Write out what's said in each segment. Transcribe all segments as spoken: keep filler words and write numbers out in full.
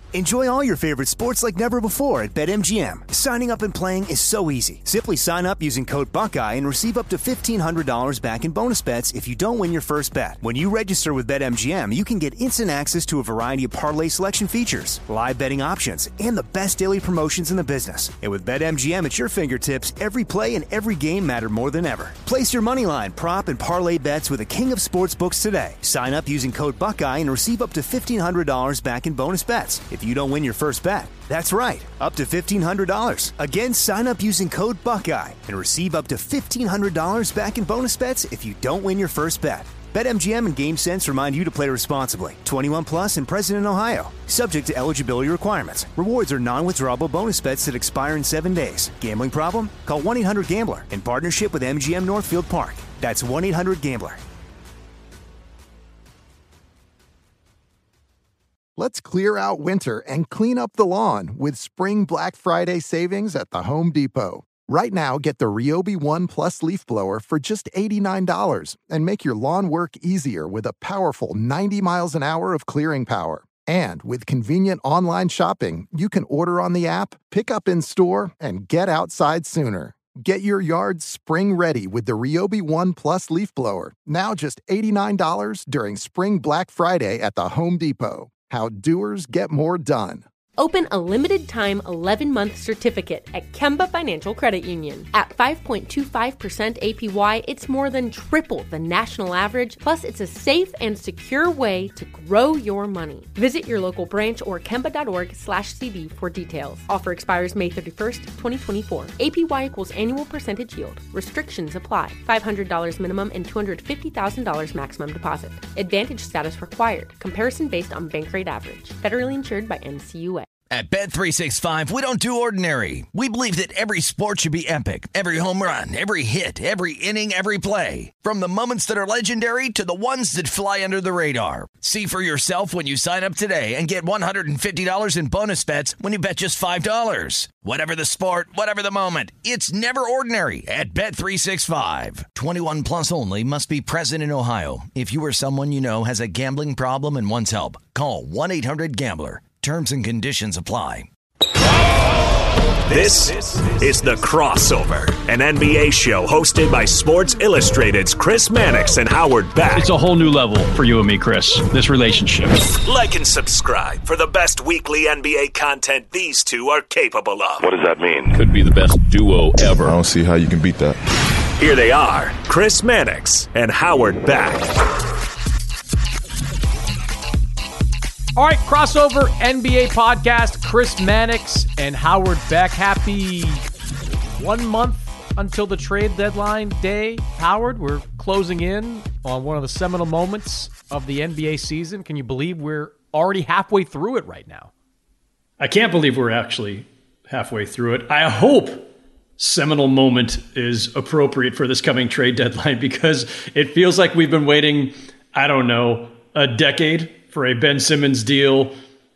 Enjoy all your favorite sports like never before at BetMGM. Signing up and playing is so easy. Simply sign up using code Buckeye and receive up to fifteen hundred dollars back in bonus bets if you don't win your first bet. When you register with BetMGM, you can get instant access to a variety of parlay selection features, live betting options, and the best daily promotions in the business. And with BetMGM at your fingertips, every play and every game matter more than ever. Place your moneyline, prop, and parlay bets with the king of sportsbooks today. Sign up using code Buckeye and receive up to fifteen hundred dollars back in bonus bets if you don't win your first bet. That's right, up to fifteen hundred dollars. Again, sign up using code Buckeye and receive up to fifteen hundred dollars back in bonus bets if you don't win your first bet. BetMGM and GameSense remind you to play responsibly. twenty-one plus and present in Ohio. Subject to eligibility requirements. Rewards are non-withdrawable bonus bets that expire in seven days. Gambling problem? Call one eight hundred gambler in partnership with M G M Northfield Park. That's one eight hundred gambler. Let's clear out winter and clean up the lawn with Spring Black Friday savings at the Home Depot. Right now, get the Ryobi One Plus leaf blower for just eighty-nine dollars and make your lawn work easier with a powerful ninety miles an hour of clearing power. And with convenient online shopping, you can order on the app, pick up in store, and get outside sooner. Get your yard spring ready with the Ryobi One Plus leaf blower, now just eighty-nine dollars during Spring Black Friday at the Home Depot. How doers get more done. Open a limited-time eleven-month certificate at Kemba Financial Credit Union. At five point two five percent A P Y, it's more than triple the national average, plus it's a safe and secure way to grow your money. Visit your local branch or kemba.org slash CD for details. Offer expires May thirty-first, twenty twenty-four. A P Y equals annual percentage yield. Restrictions apply. five hundred dollars minimum and two hundred fifty thousand dollars maximum deposit. Advantage status required. Comparison based on bank rate average. Federally insured by N C U A. At Bet three sixty-five, we don't do ordinary. We believe that every sport should be epic. Every home run, every hit, every inning, every play. From the moments that are legendary to the ones that fly under the radar. See for yourself when you sign up today and get one hundred fifty dollars in bonus bets when you bet just five dollars. Whatever the sport, whatever the moment, it's never ordinary at Bet three sixty-five. twenty-one plus only. Must be present in Ohio. If you or someone you know has a gambling problem and wants help, call one eight hundred gambler. Terms and conditions apply. This is The Crossover, an N B A show hosted by Sports Illustrated's Chris Mannix and Howard Beck. It's a whole new level for you and me, Chris, this relationship. Like and subscribe for the best weekly N B A content these two are capable of. What does that mean? Could be the best duo ever. I don't see how you can beat that. Here they are, Chris Mannix and Howard Beck. All right, Crossover N B A podcast, Chris Mannix and Howard Beck. Happy one month until the trade deadline day. Howard, we're closing in on one of the seminal moments of the N B A season. Can you believe we're already halfway through it right now? I can't believe we're actually halfway through it. I hope seminal moment is appropriate for this coming trade deadline because it feels like we've been waiting, I don't know, a decade for a Ben Simmons deal,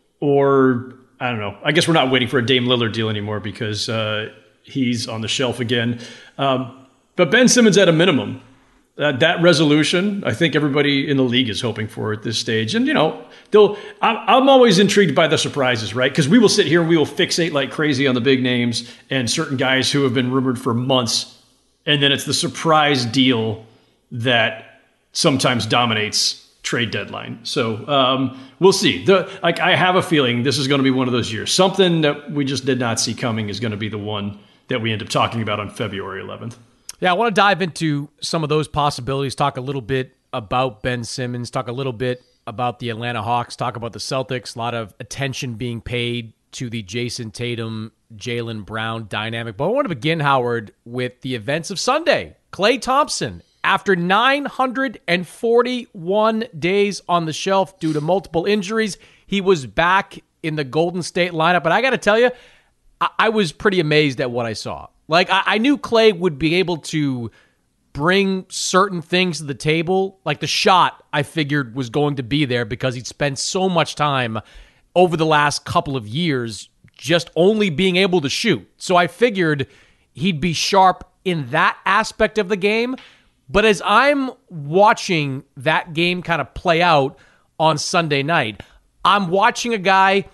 or I don't know. I guess we're not waiting for a Dame Lillard deal anymore because uh, he's on the shelf again. Um, but Ben Simmons at a minimum, that, that resolution, I think everybody in the league is hoping for at this stage. And, you know, they'll, I'm, I'm always intrigued by the surprises, right? Because we will sit here and we will fixate like crazy on the big names and certain guys who have been rumored for months. And then it's the surprise deal that sometimes dominates trade deadline. So um, we'll see. The, like I have a feeling this is going to be one of those years. Something that we just did not see coming is going to be the one that we end up talking about on February eleventh. Yeah, I want to dive into some of those possibilities, talk a little bit about Ben Simmons, talk a little bit about the Atlanta Hawks, talk about the Celtics, a lot of attention being paid to the Jason Tatum, Jaylen Brown dynamic. But I want to begin, Howard, with the events of Sunday. Klay Thompson, after nine hundred forty-one days on the shelf due to multiple injuries, he was back in the Golden State lineup. But I got to tell you, I-, I was pretty amazed at what I saw. Like, I-, I knew Klay would be able to bring certain things to the table. Like the shot, I figured was going to be there because he'd spent so much time over the last couple of years just only being able to shoot. So I figured he'd be sharp in that aspect of the game. But as I'm watching that game kind of play out on Sunday night, I'm watching a guy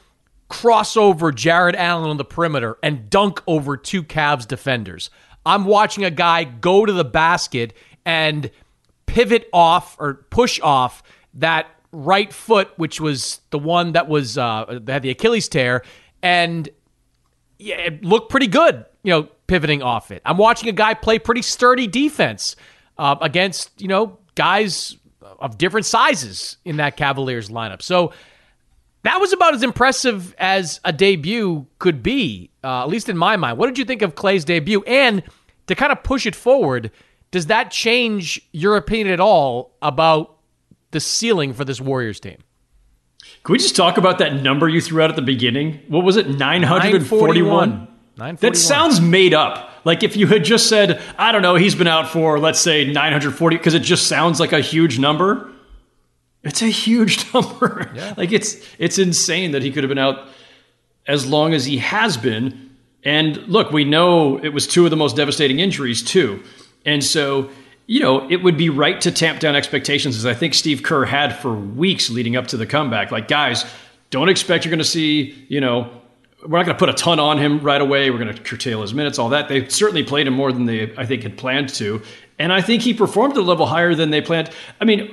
crossover Jared Allen on the perimeter and dunk over two Cavs defenders. I'm watching a guy go to the basket and pivot off or push off that right foot, which was the one that was uh, that had the Achilles tear, and yeah, it looked pretty good, you know, pivoting off it. I'm watching a guy play pretty sturdy defense uh, against, you know, guys of different sizes in that Cavaliers lineup. So that was about as impressive as a debut could be, uh, at least in my mind. What did you think of Klay's debut? And to kind of push it forward, does that change your opinion at all about the ceiling for this Warriors team? Can we just talk about that number you threw out at the beginning? What was it? nine forty-one? nine forty-one. That sounds made up. Like if you had just said, I don't know, he's been out for, let's say, nine forty, because it just sounds like a huge number. It's a huge number. Yeah. Like it's it's insane that he could have been out as long as he has been. And look, we know it was two of the most devastating injuries too. And so, you know, it would be right to tamp down expectations, as I think Steve Kerr had for weeks leading up to the comeback. Like, guys, don't expect you're going to see, you know, we're not going to put a ton on him right away. We're going to curtail his minutes, all that. They certainly played him more than they, I think, had planned to. And I think he performed at a level higher than they planned. I mean,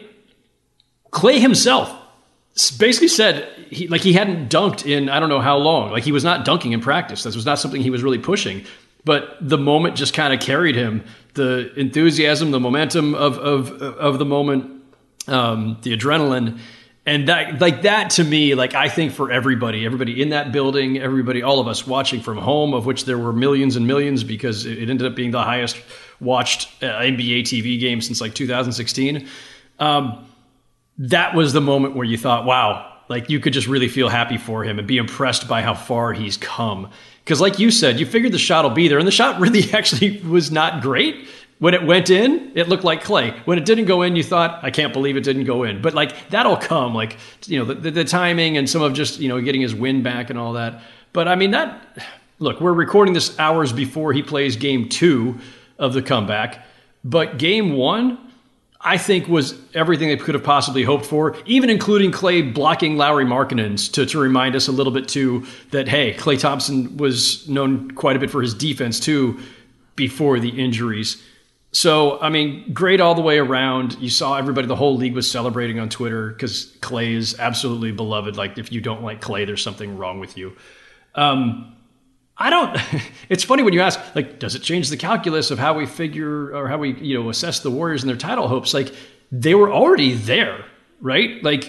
Klay himself basically said he like he hadn't dunked in I don't know how long. Like he was not dunking in practice. This was not something he was really pushing. But the moment just kind of carried him. The enthusiasm, the momentum of of of the moment, um, the adrenaline, and that like that to me, like I think for everybody, everybody in that building, everybody, all of us watching from home, of which there were millions and millions, because it ended up being the highest watched uh, N B A T V game since like two thousand sixteen. Um, that was the moment where you thought, wow, like you could just really feel happy for him and be impressed by how far he's come. Because like you said, you figured the shot will be there, and the shot really actually was not great. When it went in, it looked like Klay. When it didn't go in, you thought, I can't believe it didn't go in. But like that'll come, like, you know, the, the, the timing and some of just, you know, getting his win back and all that. But I mean, that, look, we're recording this hours before he plays game two of the comeback. But game one, I think, was everything they could have possibly hoped for, even including Klay blocking Lauri Markkanen to, to remind us a little bit, too, that, hey, Klay Thompson was known quite a bit for his defense, too, before the injuries. So, I mean, great all the way around. You saw everybody, the whole league was celebrating on Twitter because Klay is absolutely beloved. Like, if you don't like Klay, there's something wrong with you. Um, I don't, it's funny when you ask, like, does it change the calculus of how we figure or how we, you know, assess the Warriors and their title hopes? Like, they were already there, right? Like,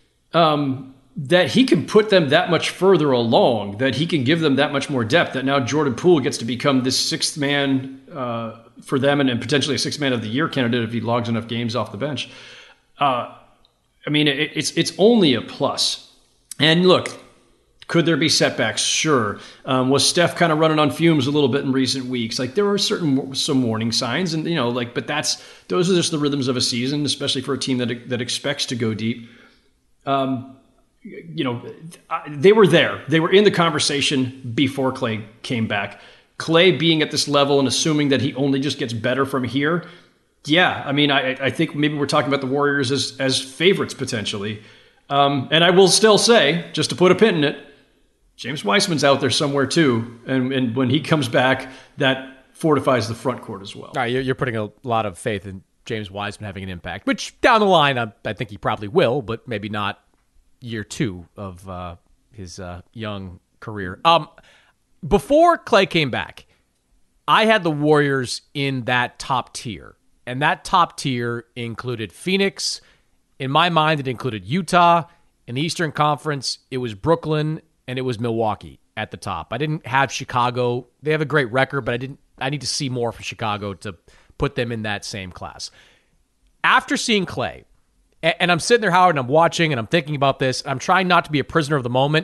um, that he can put them that much further along, that he can give them that much more depth, that now Jordan Poole gets to become this sixth man uh, for them and, and potentially a sixth man of the year candidate if he logs enough games off the bench. Uh, I mean, it, it's it's only a plus. And look, could there be setbacks? Sure. Um, was Steph kind of running on fumes a little bit in recent weeks? Like there were certain some warning signs, and you know, like, but that's those are just the rhythms of a season, especially for a team that that expects to go deep. Um, you know, they were there. They were in the conversation before Klay came back. Klay being at this level and assuming that he only just gets better from here. Yeah, I mean, I, I think maybe we're talking about the Warriors as as favorites potentially. Um, and I will still say, just to put a pin in it, James Wiseman's out there somewhere too, and, and when he comes back, that fortifies the front court as well. All right, you're putting a lot of faith in James Wiseman having an impact, which down the line, I, I think he probably will, but maybe not year two of uh, his uh, young career. Um, before Klay came back, I had the Warriors in that top tier, and that top tier included Phoenix. In my mind, it included Utah. In the Eastern Conference, it was Brooklyn, and it was Milwaukee at the top. I didn't have Chicago. They have a great record, but I didn't. I need to see more from Chicago to put them in that same class. After seeing Klay, and I'm sitting there, Howard, and I'm watching, and I'm thinking about this. I'm trying not to be a prisoner of the moment.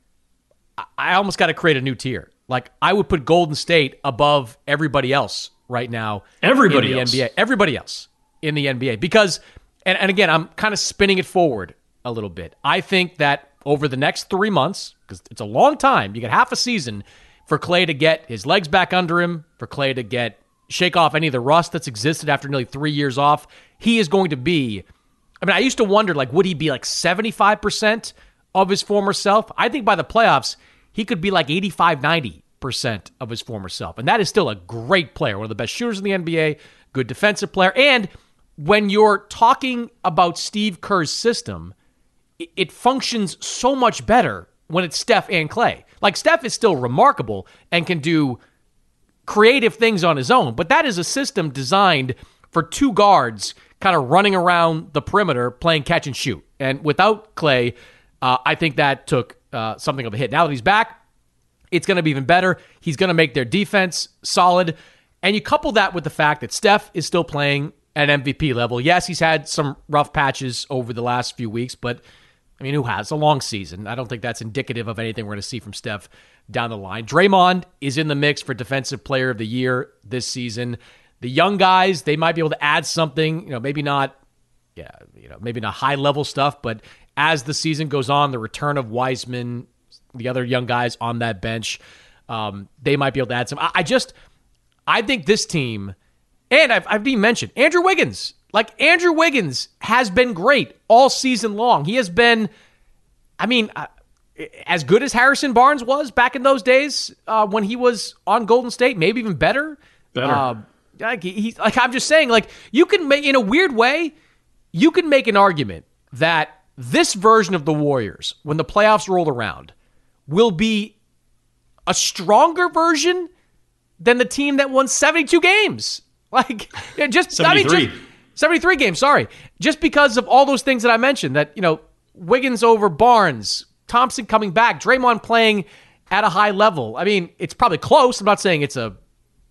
I almost got to create a new tier. Like, I would put Golden State above everybody else right now. Everybody in the else. N B A. Everybody else in the N B A. Because, and, and again, I'm kind of spinning it forward a little bit. I think that over the next three months, because it's a long time, you get half a season for Klay to get his legs back under him, for Klay to get shake off any of the rust that's existed after nearly three years off. He is going to be, I mean, I used to wonder, like, would he be like seventy-five percent of his former self. I think by the playoffs, he could be like eighty-five, ninety percent of his former self. And that is still a great player, one of the best shooters in the N B A, good defensive player. And when you're talking about Steve Kerr's system, it functions so much better when it's Steph and Klay. Like, Steph is still remarkable and can do creative things on his own, but that is a system designed for two guards kind of running around the perimeter playing catch and shoot. And without Klay, uh, I think that took uh, something of a hit. Now that he's back, it's going to be even better. He's going to make their defense solid. And you couple that with the fact that Steph is still playing at M V P level. Yes, he's had some rough patches over the last few weeks, but I mean, who has? A long season. I don't think that's indicative of anything we're going to see from Steph down the line. Draymond is in the mix for Defensive Player of the Year this season. The young guys, they might be able to add something, you know, maybe not, yeah, you know, maybe not high-level stuff, but as the season goes on, the return of Wiseman, the other young guys on that bench, um, they might be able to add some. I, I just, I think this team, and I've, I've even mentioned Andrew Wiggins. Like, Andrew Wiggins has been great all season long. He has been, I mean, uh, as good as Harrison Barnes was back in those days uh, when he was on Golden State, maybe even better. Better. Uh, like, he, like I'm just saying, like, you can make, in a weird way, you can make an argument that this version of the Warriors, when the playoffs roll around, will be a stronger version than the team that won seventy-two games. Like, just seventy-three. I mean, just seventy-three games, sorry. Just because of all those things that I mentioned, that, you know, Wiggins over Barnes, Thompson coming back, Draymond playing at a high level. I mean, it's probably close. I'm not saying it's a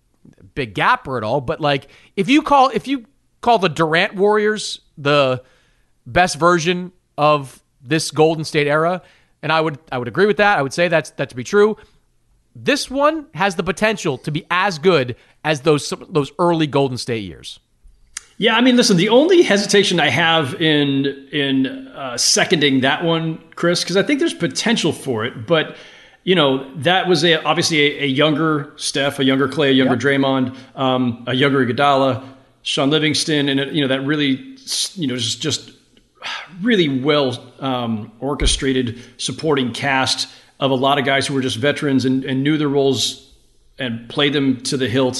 big gap or at all, but like, if you call if you call the Durant Warriors the best version of this Golden State era, and I would I would agree with that. I would say that's that to be true. This one has the potential to be as good as those those early Golden State years. Yeah, I mean, listen, the only hesitation I have in in uh, seconding that one, Chris, because I think there's potential for it, but you know, that was a, obviously a, a younger Steph, a younger Klay, a younger yep. Draymond, um, a younger Iguodala, Sean Livingston, and you know that really, you know, just just really well um, orchestrated supporting cast of a lot of guys who were just veterans and, and knew their roles and played them to the hilt.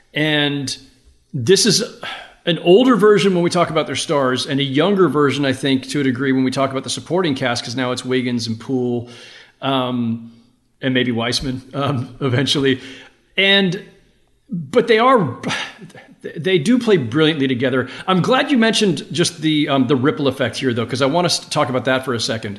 And this is an older version when we talk about their stars, and a younger version, I think, to a degree, when we talk about the supporting cast, because now it's Wiggins and Poole, um, and maybe Weissman um, eventually. And but they are they do play brilliantly together. I'm glad you mentioned just the um, the ripple effect here, though, because I want to talk about that for a second.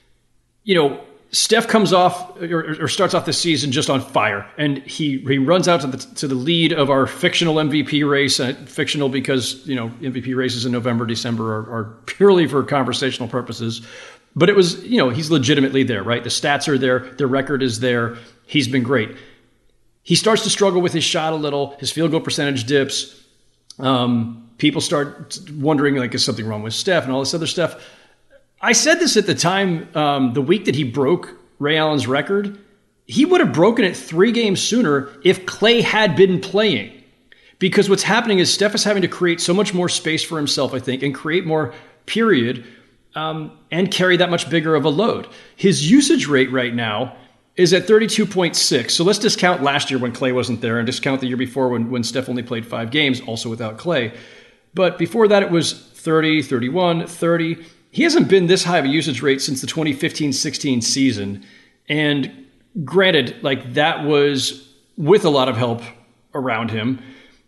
You know, Steph comes off or, or starts off the season just on fire, and he he runs out to the to the lead of our fictional M V P race. Uh, fictional because, you know, M V P races in November, December are, are purely for conversational purposes. But it was, you know, he's legitimately there, right? The stats are there, the record is there. He's been great. He starts to struggle with his shot a little. His field goal percentage dips. Um, people start wondering, like, is something wrong with Steph and all this other stuff. I said this at the time, um, the week that he broke Ray Allen's record. He would have broken it three games sooner if Klay had been playing. Because what's happening is Steph is having to create so much more space for himself, I think, and create more period, um, and carry that much bigger of a load. His usage rate right now is at thirty-two point six. So let's discount last year when Klay wasn't there and discount the year before when, when Steph only played five games, also without Klay. But before that, it was thirty, thirty-one, thirty. He hasn't been this high of a usage rate since the twenty fifteen sixteen season. And granted, like, that was with a lot of help around him.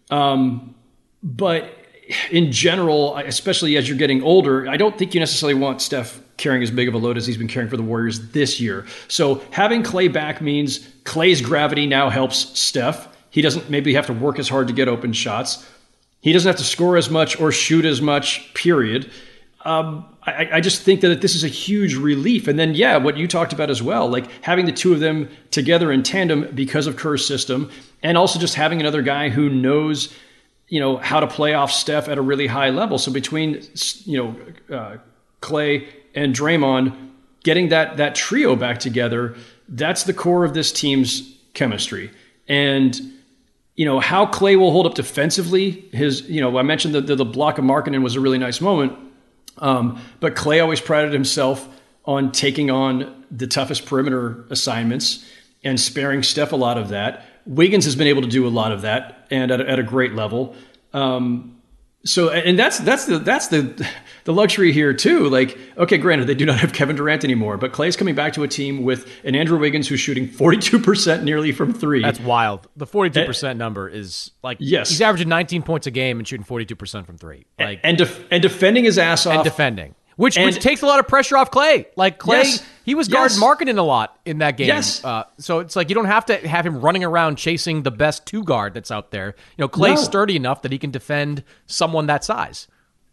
Um, but in general, especially as you're getting older, I don't think you necessarily want Steph carrying as big of a load as he's been carrying for the Warriors this year. So having Klay back means Klay's gravity now helps Steph. He doesn't maybe have to work as hard to get open shots. He doesn't have to score as much or shoot as much, period. Um, I, I just think that this is a huge relief. And then, yeah, what you talked about as well, like having the two of them together in tandem because of Kerr's system, and also just having another guy who knows, you know, how to play off Steph at a really high level. So between, you know, uh, Klay and Draymond, getting that that trio back together, that's the core of this team's chemistry. And, you know, how Klay will hold up defensively, his, you know, I mentioned that the, the block of Markkanen was a really nice moment. Um, but Klay always prided himself on taking on the toughest perimeter assignments and sparing Steph a lot of that. Wiggins has been able to do a lot of that, and at a, at a great level. Um, so, and that's that's the that's the the luxury here too. Like, okay, granted, they do not have Kevin Durant anymore, but Klay's coming back to a team with an Andrew Wiggins who's shooting forty-two percent nearly from three. That's wild. The forty-two percent number is like, yes, he's averaging nineteen points a game and shooting forty-two percent from three. Like, and def- and defending his ass off, and defending. Which, and, which takes a lot of pressure off Klay. Like, Klay, yes, he was guard yes. marketing a lot in that game. Yes. Uh, so it's like you don't have to have him running around chasing the best two guard that's out there. You know, Klay's no. sturdy enough that he can defend someone that size.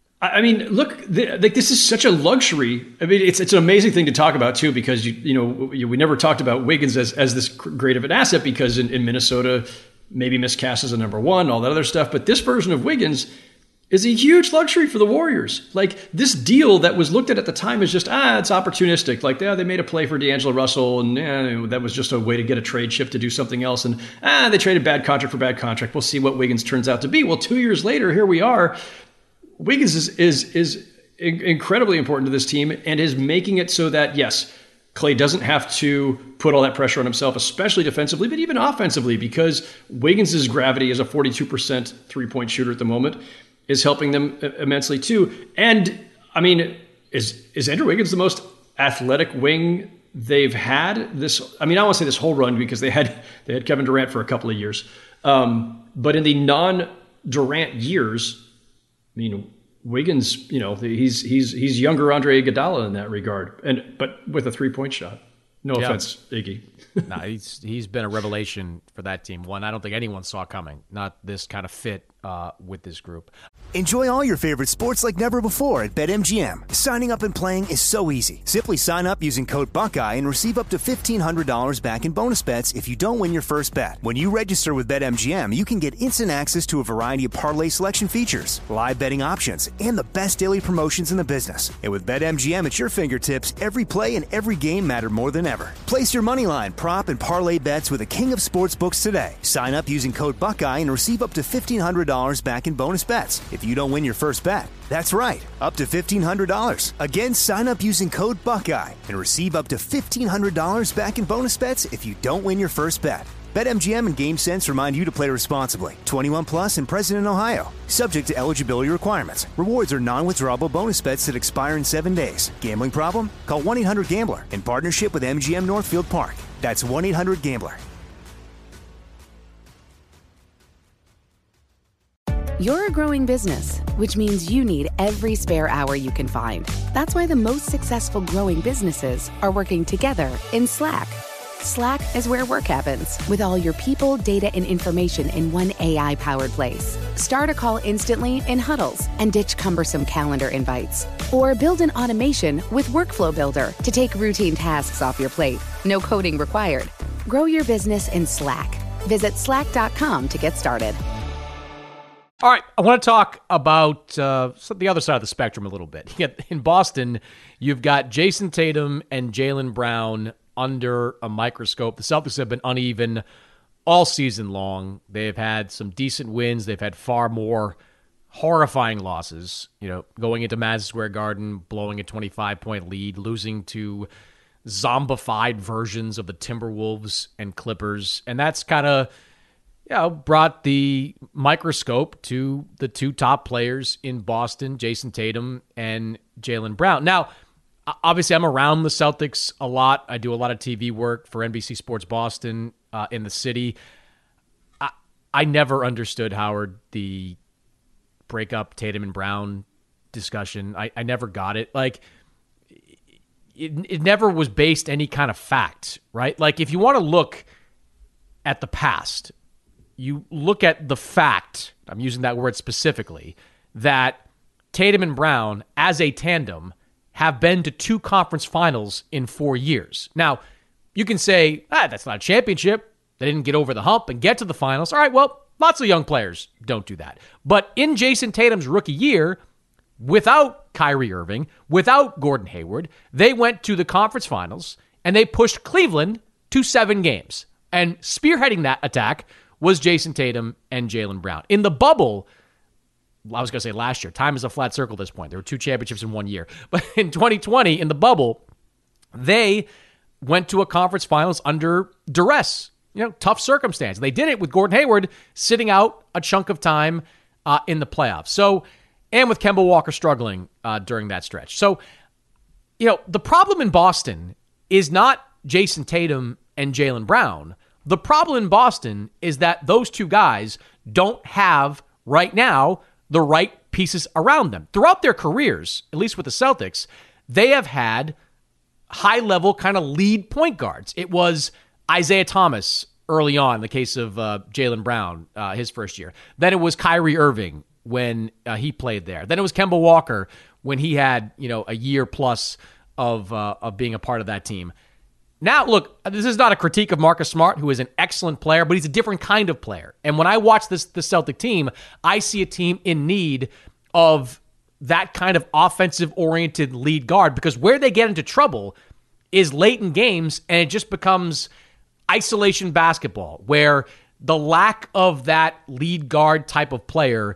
I mean, look, the, like this is such a luxury. I mean, it's it's an amazing thing to talk about too, because you you know we never talked about Wiggins as as this great of an asset, because in, in Minnesota maybe miscast as a number one, all that other stuff. But this version of Wiggins is a huge luxury for the Warriors. Like, this deal that was looked at at the time as just, ah, it's opportunistic. Like, yeah, they made a play for D'Angelo Russell, and eh, that was just a way to get a trade chip to do something else. And, ah, they traded bad contract for bad contract. We'll see what Wiggins turns out to be. Well, two years later, here we are. Wiggins is is is incredibly important to this team and is making it so that, yes, Klay doesn't have to put all that pressure on himself, especially defensively, but even offensively, because Wiggins' gravity as a forty-two percent three-point shooter at the moment is helping them immensely too. And I mean, is is Andrew Wiggins the most athletic wing they've had this? I mean, I don't want to say this whole run, because they had they had Kevin Durant for a couple of years, um, but in the non-Durant years, I mean, Wiggins, you know, he's he's he's younger Andre Iguodala in that regard, and but with a three-point shot. No yeah. offense, Iggy. nah, he's he's been a revelation for that team. One I don't think anyone saw coming. Not this kind of fit uh, with this group. Enjoy all your favorite sports like never before at BetMGM. Signing up and playing is so easy. Simply sign up using code Buckeye and receive up to fifteen hundred dollars back in bonus bets if you don't win your first bet. When you register with BetMGM, you can get instant access to a variety of parlay selection features, live betting options, and the best daily promotions in the business. And with BetMGM at your fingertips, every play and every game matter more than ever. Place your moneyline, prop, and parlay bets with the king of sportsbooks today. Sign up using code Buckeye and receive up to fifteen hundred dollars back in bonus bets if you don't win your first bet. That's right, up to fifteen hundred dollars. Again, sign up using code Buckeye and receive up to fifteen hundred dollars back in bonus bets if you don't win your first bet. BetMGM and GameSense remind you to play responsibly. twenty-one plus and present in Ohio. Subject to eligibility requirements. Rewards are non-withdrawable bonus bets that expire in seven days. Gambling problem? Call one eight hundred gambler in partnership with M G M Northfield Park. That's one eight hundred gambler. You're a growing business, which means you need every spare hour you can find. That's why the most successful growing businesses are working together in Slack. Slack is where work happens, with all your people, data, and information in one A I-powered place. Start a call instantly in huddles and ditch cumbersome calendar invites. Or build an automation with Workflow Builder to take routine tasks off your plate. No coding required. Grow your business in Slack. Visit slack dot com to get started. All right, I want to talk about uh, the other side of the spectrum a little bit. In Boston, you've got Jason Tatum and Jaylen Brown under a microscope. The Celtics have been uneven all season long. They've had some decent wins. They've had far more horrifying losses, you know, going into Madison Square Garden, blowing a twenty-five point lead, losing to zombified versions of the Timberwolves and Clippers. And that's kind of, you know, brought the microscope to the two top players in Boston, Jason Tatum and Jaylen Brown. Now, obviously, I'm around the Celtics a lot. I do a lot of T V work for N B C Sports Boston uh, in the city. I, I never understood, Howard, the breakup Tatum and Brown discussion. I, I never got it. Like, it, it never was based any kind of fact, right? Like, if you want to look at the past, you look at the fact, I'm using that word specifically, that Tatum and Brown as a tandem have been to two conference finals in four years. Now, you can say, ah, that's not a championship. They didn't get over the hump and get to the finals. All right, well, lots of young players don't do that. But in Jason Tatum's rookie year, without Kyrie Irving, without Gordon Hayward, they went to the conference finals and they pushed Cleveland to seven games. And spearheading that attack was Jason Tatum and Jaylen Brown. In the bubble, I was going to say last year, time is a flat circle at this point. There were two championships in one year. But in twenty twenty, in the bubble, they went to a conference finals under duress, you know, tough circumstance. They did it with Gordon Hayward sitting out a chunk of time uh, in the playoffs. So, and with Kemba Walker struggling uh, during that stretch. So, you know, the problem in Boston is not Jason Tatum and Jaylen Brown. The problem in Boston is that those two guys don't have, right now, the right pieces around them. Throughout their careers, at least with the Celtics, they have had high-level kind of lead point guards. It was Isaiah Thomas early on, in the case of uh, Jaylen Brown, uh, his first year. Then it was Kyrie Irving when uh, he played there. Then it was Kemba Walker when he had, you know, a year plus of uh, of being a part of that team. Now, look, this is not a critique of Marcus Smart, who is an excellent player, but he's a different kind of player. And when I watch this the Celtic team, I see a team in need of that kind of offensive-oriented lead guard, because where they get into trouble is late in games, and it just becomes isolation basketball, where the lack of that lead guard type of player,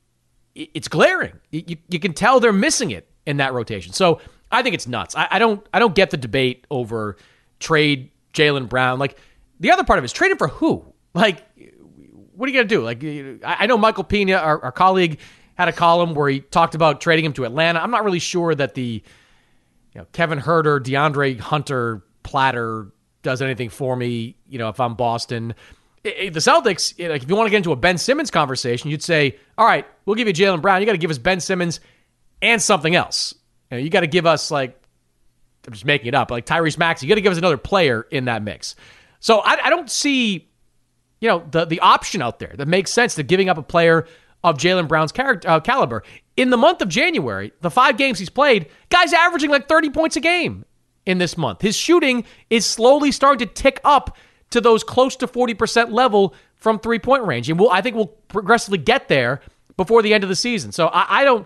it's glaring. You, you can tell they're missing it in that rotation. So I think it's nuts. I, I don't I don't get the debate over trade Jaylen Brown. Like, the other part of it is trade him for who? Like, what are you going to do? Like, I, I know Michael Pena, our, our colleague, had a column where he talked about trading him to Atlanta. I'm not really sure that the you know, Kevin Huerter, DeAndre Hunter platter does anything for me, you know, if I'm Boston. The Celtics, like, if you want to get into a Ben Simmons conversation, you'd say, all right, we'll give you Jaylen Brown. You got to give us Ben Simmons and something else. You know, you got to give us, like, I'm just making it up, like Tyrese Maxey. You got to give us another player in that mix. So I, I don't see, you know, the the option out there that makes sense to giving up a player of Jaylen Brown's character, uh, caliber. In the month of January, the five games he's played, guy's averaging like thirty points a game in this month. His shooting is slowly starting to tick up to those close to forty percent level from three-point range. And we'll, I think we'll progressively get there before the end of the season. So I, I don't,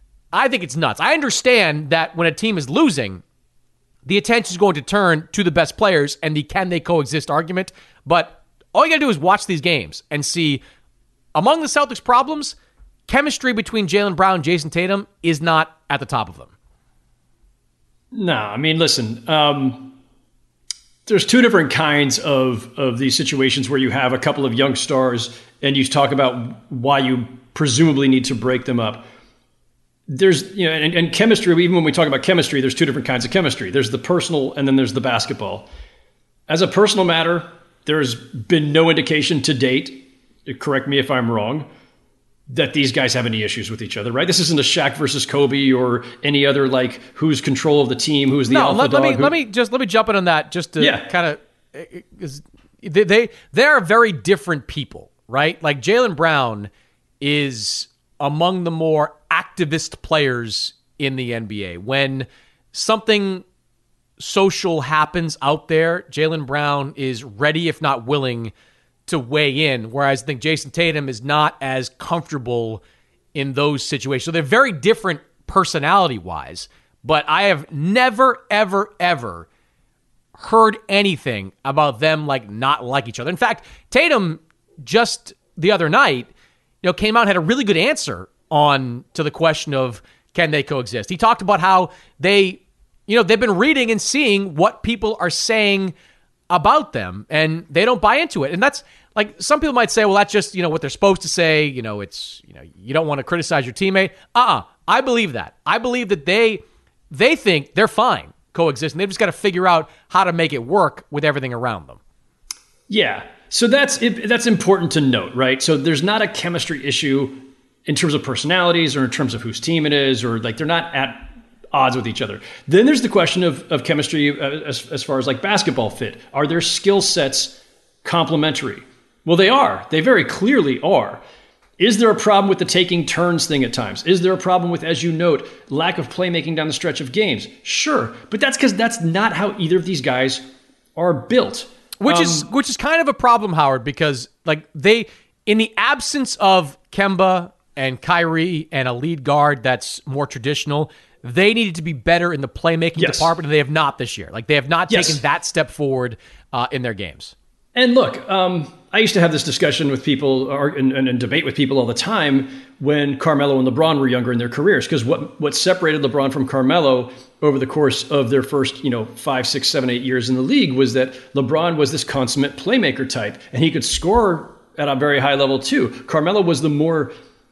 I think it's nuts. I understand that when a team is losing, the attention is going to turn to the best players and the can they coexist argument. But all you got to do is watch these games and see, among the Celtics' problems, chemistry between Jaylen Brown and Jason Tatum is not at the top of them. No, I mean, listen, um, there's two different kinds of, of these situations where you have a couple of young stars and you talk about why you presumably need to break them up. There's, you know, and, and chemistry, even when we talk about chemistry, there's two different kinds of chemistry. There's the personal and then there's the basketball. As a personal matter, there's been no indication to date, correct me if I'm wrong, that these guys have any issues with each other, right? This isn't a Shaq versus Kobe or any other, like, who's control of the team, who's the no, alpha let, dog. let me who... let me just let me jump in on that just to yeah. kind of they, they they are very different people, right? Like, Jaylen Brown is among the more activist players in the N B A. When something social happens out there, Jaylen Brown is ready, if not willing, to weigh in, whereas I think Jason Tatum is not as comfortable in those situations. So they're very different personality-wise, but I have never, ever, ever heard anything about them, like, not like each other. In fact, Tatum just the other night, you know, came out and had a really good answer on to the question of can they coexist. He talked about how they, you know, they've been reading and seeing what people are saying about them, and they don't buy into it. And that's, like, some people might say, well, that's just, you know, what they're supposed to say. You know, it's, you know, you don't want to criticize your teammate. Uh-uh. I believe that. I believe that they they think they're fine coexisting. They've just got to figure out how to make it work with everything around them. Yeah. So that's that's important to note, right? So there's not a chemistry issue in terms of personalities or in terms of whose team it is, or, like, they're not at odds with each other. Then there's the question of, of chemistry as, as far as, like, basketball fit. Are their skill sets complementary? Well, they are. They very clearly are. Is there a problem with the taking turns thing at times? Is there a problem with, as you note, lack of playmaking down the stretch of games? Sure. But that's because that's not how either of these guys are built. Which um, is which is kind of a problem, Howard, because, like, they, in the absence of Kemba and Kyrie and a lead guard that's more traditional, they needed to be better in the playmaking yes. department, and they have not this year. Like, they have not yes. taken that step forward uh, in their games. And look, um, I used to have this discussion with people or, and, and debate with people all the time when Carmelo and LeBron were younger in their careers, because what, what separated LeBron from Carmelo over the course of their first, you know, five, six, seven, eight years in the league was that LeBron was this consummate playmaker type, and he could score at a very high level too. Carmelo was the more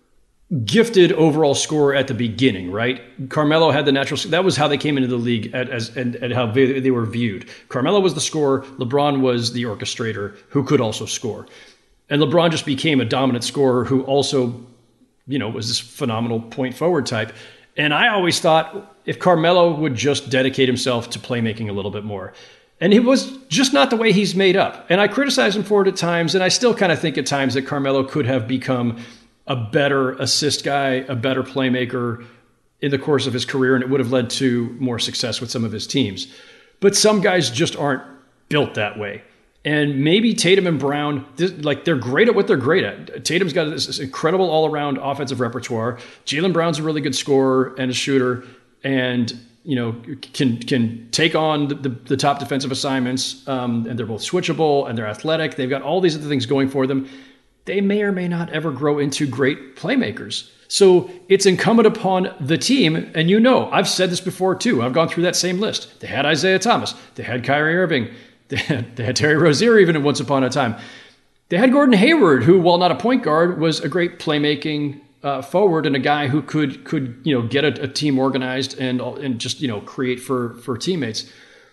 gifted overall scorer at the beginning, right? Carmelo had the natural, that was how they came into the league at, as, and, and how they, they were viewed. Carmelo was the scorer, LeBron was the orchestrator who could also score. And LeBron just became a dominant scorer who also, you know, was this phenomenal point forward type. And I always thought if Carmelo would just dedicate himself to playmaking a little bit more. And it was just not the way he's made up. And I criticize him for it at times, and I still kind of think at times that Carmelo could have become a better assist guy, a better playmaker in the course of his career, and it would have led to more success with some of his teams. But some guys just aren't built that way. And maybe Tatum and Brown, like they're great at what they're great at. Tatum's got this incredible all-around offensive repertoire. Jaylen Brown's a really good scorer and a shooter, and you know can can take on the, the, the top defensive assignments. Um, and they're both switchable, and they're athletic. They've got all these other things going for them. They may or may not ever grow into great playmakers. So it's incumbent upon the team, and you know, I've said this before too. I've gone through that same list. They had Isaiah Thomas. They had Kyrie Irving. They had, they had Terry Rozier even at once upon a time. They had Gordon Hayward, who, while not a point guard, was a great playmaking uh, forward and a guy who could could you know get a, a team organized and and just you know create for for teammates.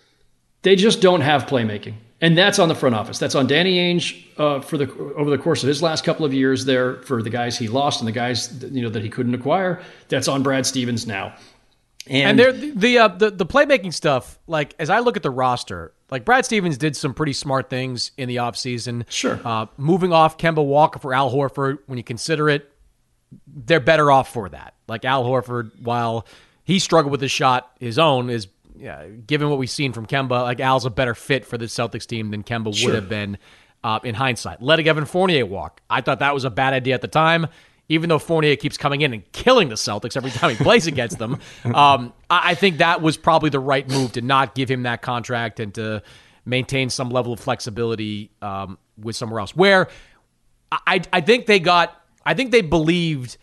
They just don't have playmaking. And that's on the front office. That's on Danny Ainge uh, for the over the course of his last couple of years there for the guys he lost and the guys that, you know that he couldn't acquire. That's on Brad Stevens now. And, and there the uh, the the playmaking stuff. Like as I look at the roster, like Brad Stevens did some pretty smart things in the offseason. Sure, uh, moving off Kemba Walker for Al Horford. When you consider it, they're better off for that. Like Al Horford, while he struggled with his shot, his own is. Yeah, given what we've seen from Kemba, like Al's a better fit for the Celtics team than Kemba sure. would have been uh, in hindsight. Letting Evan Fournier walk. I thought that was a bad idea at the time, even though Fournier keeps coming in and killing the Celtics every time he plays against them. Um, I, I think that was probably the right move to not give him that contract and to maintain some level of flexibility um, with somewhere else. Where I, I think they got, I think they believed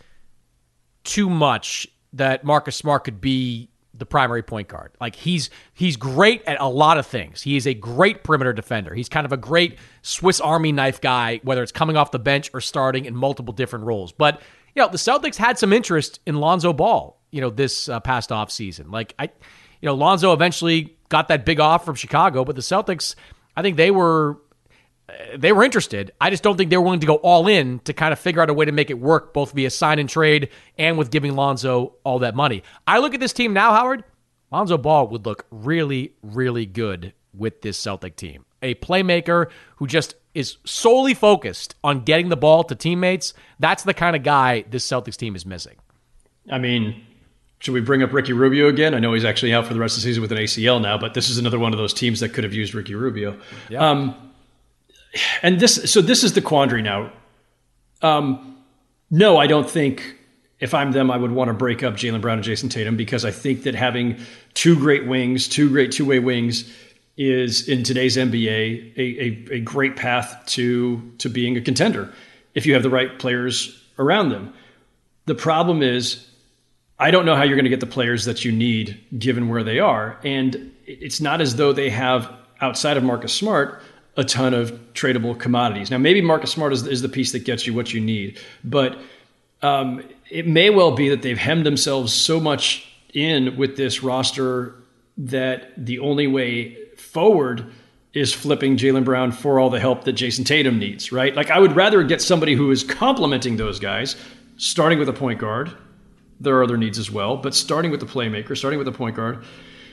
too much that Marcus Smart could be the primary point guard. Like he's he's great at a lot of things. He is a great perimeter defender. He's kind of a great Swiss Army knife guy, whether it's coming off the bench or starting in multiple different roles. But you know, the Celtics had some interest in Lonzo Ball, you know, this uh, past offseason. Like I you know, Lonzo eventually got that big offer from Chicago, but the Celtics, I think they were they were interested. I just don't think they were willing to go all in to kind of figure out a way to make it work, both via sign and trade and with giving Lonzo all that money. I look at this team now, Howard. Lonzo Ball would look really, really good with this Celtic team. A playmaker who just is solely focused on getting the ball to teammates. That's the kind of guy this Celtics team is missing. I mean, should we bring up Ricky Rubio again? I know he's actually out for the rest of the season with an A C L now, but this is another one of those teams that could have used Ricky Rubio. Yeah. Um, And this, so this is the quandary now. Um, no, I don't think if I'm them, I would want to break up Jaylen Brown and Jason Tatum, because I think that having two great wings, two great two-way wings is in today's N B A a, a, a great path to, to being a contender if you have the right players around them. The problem is I don't know how you're going to get the players that you need given where they are. And it's not as though they have, outside of Marcus Smart, a ton of tradable commodities. Now, maybe Marcus Smart is, is the piece that gets you what you need, but um, it may well be that they've hemmed themselves so much in with this roster that the only way forward is flipping Jaylen Brown for all the help that Jason Tatum needs, right? Like, I would rather get somebody who is complementing those guys, starting with a point guard. There are other needs as well, but starting with the playmaker, starting with a point guard.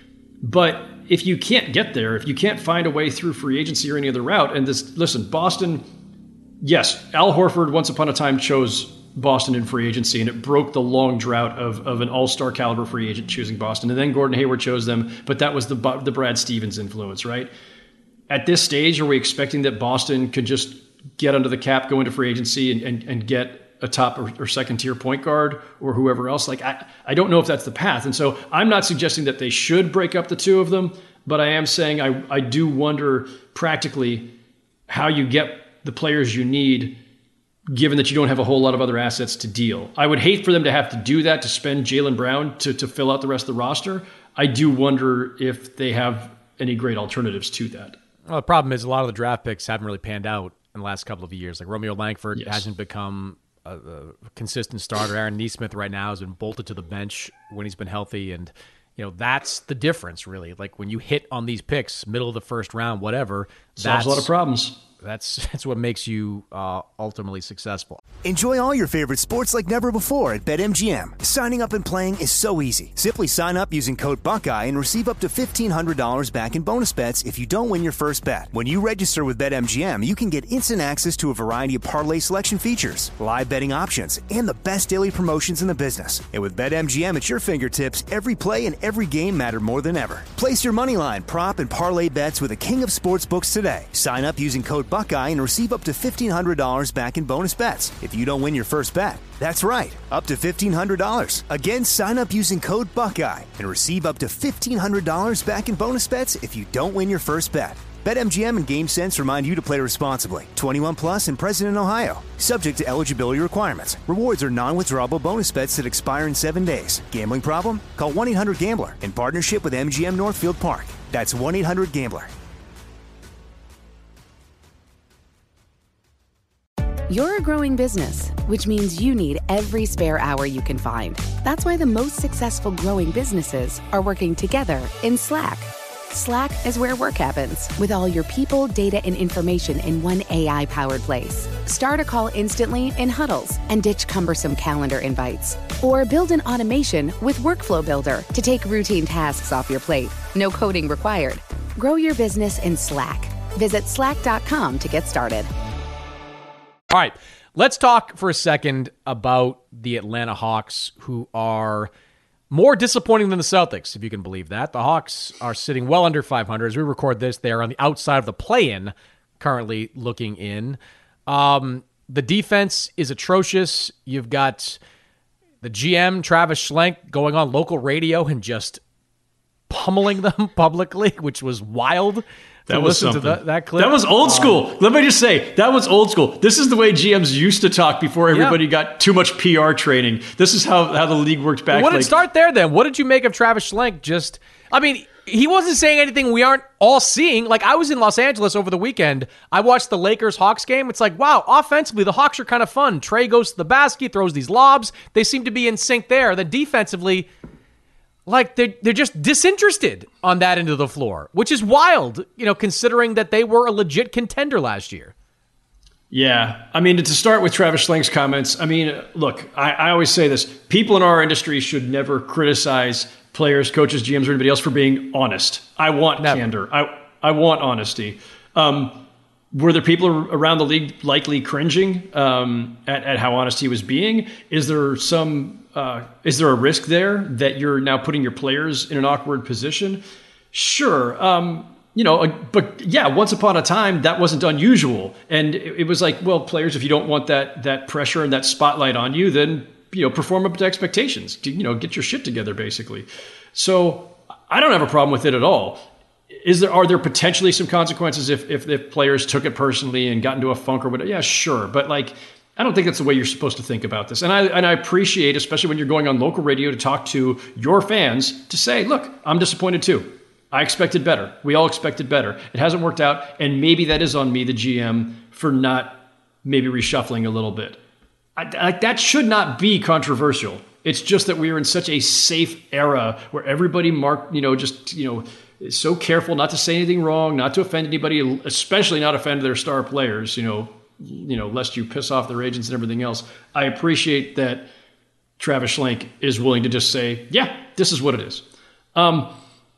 But if you can't get there, if you can't find a way through free agency or any other route, and this, listen, Boston, yes, Al Horford once upon a time chose Boston in free agency, and it broke the long drought of, of an all-star caliber free agent choosing Boston. And then Gordon Hayward chose them, but that was the, the Brad Stevens influence, right? At this stage, are we expecting that Boston could just get under the cap, go into free agency, and, and, and get a top or, or second tier point guard or whoever else? Like, I, I don't know if that's the path. And so I'm not suggesting that they should break up the two of them, but I am saying I, I do wonder practically how you get the players you need, given that you don't have a whole lot of other assets to deal. I would hate for them to have to do that, to spend Jaylen Brown to, to fill out the rest of the roster. I do wonder if they have any great alternatives to that. Well, the problem is a lot of the draft picks haven't really panned out in the last couple of years. Like Romeo Langford Yes. hasn't become a, a consistent starter. Aaron Nesmith right now has been bolted to the bench when he's been healthy. And, you know, that's the difference, really. Like when you hit on these picks, middle of the first round, whatever. Solves a lot of problems. That's that's what makes you uh, ultimately successful. Enjoy all your favorite sports like never before at BetMGM. Signing up and playing is so easy. Simply sign up using code Buckeye and receive up to fifteen hundred dollars back in bonus bets if you don't win your first bet. When you register with BetMGM, you can get instant access to a variety of parlay selection features, live betting options, and the best daily promotions in the business. And with BetMGM at your fingertips, every play and every game matter more than ever. Place your moneyline, prop, and parlay bets with the king of sportsbooks today. Sign up using code Buckeye and receive up to fifteen hundred dollars back in bonus bets if you don't win your first bet. That's right, up to fifteen hundred dollars. Again, sign up using code Buckeye and receive up to fifteen hundred dollars back in bonus bets if you don't win your first bet. BetMGM and GameSense remind you to play responsibly. twenty-one plus and present in Ohio. Subject to eligibility requirements. Rewards are non-withdrawable bonus bets that expire in seven days. Gambling problem? Call one eight hundred gambler in partnership with M G M Northfield Park. That's one eight hundred gambler. You're a growing business, which means you need every spare hour you can find. That's why the most successful growing businesses are working together in Slack. Slack is where work happens, with all your people, data, and information in one A I-powered place. Start a call instantly in huddles and ditch cumbersome calendar invites. Or build an automation with Workflow Builder to take routine tasks off your plate. No coding required. Grow your business in Slack. Visit slack dot com to get started. All right, let's talk for a second about the Atlanta Hawks, who are more disappointing than the Celtics, if you can believe that. The Hawks are sitting well under five hundred. As we record this, they are on the outside of the play-in, currently looking in. Um, the defense is atrocious. You've got the G M, Travis Schlenk, going on local radio and just pummeling them publicly, which was wild. That was listen something. to that, that clip. That was old school. Um, Let me just say, that was old school. This is the way G Ms used to talk before everybody yeah. got too much P R training. This is how, how the league worked back. What did like, start there then? What did you make of Travis Schlenk? Just, I mean, he wasn't saying anything we aren't all seeing. Like, I was in Los Angeles over the weekend. I watched the Lakers-Hawks game. It's like, wow, offensively, the Hawks are kind of fun. Trey goes to the basket, throws these lobs. They seem to be in sync there. Then defensively, like, they're, they're just disinterested on that end of the floor, which is wild, you know, considering that they were a legit contender last year. Yeah. I mean, to start with Travis Schlenk's comments, I mean, look, I, I always say this. People in our industry should never criticize players, coaches, G Ms, or anybody else for being honest. I want never. candor. I, I want honesty. Um, were there people around the league likely cringing um, at, at how honest he was being? Is there some... Uh, is there a risk there that you're now putting your players in an awkward position? Sure. Um, you know, but yeah, once upon a time, that wasn't unusual. And it, it was like, well, players, if you don't want that that pressure and that spotlight on you, then, you know, perform up to expectations. You know, get your shit together, basically. So I don't have a problem with it at all. Is there, are there potentially some consequences if, if, if players took it personally and got into a funk or whatever? Yeah, sure. But like, I don't think that's the way you're supposed to think about this. And I and I appreciate, especially when you're going on local radio to talk to your fans, to say, look, I'm disappointed too. I expected better. We all expected better. It hasn't worked out. And maybe that is on me, the G M, for not maybe reshuffling a little bit. I, I, that should not be controversial. It's just that we are in such a safe era where everybody mark, you know, just, you know, is so careful not to say anything wrong, not to offend anybody, especially not offend their star players, you know, you know, lest you piss off their agents and everything else. I appreciate that Travis Schlenk is willing to just say, yeah, this is what it is. Um,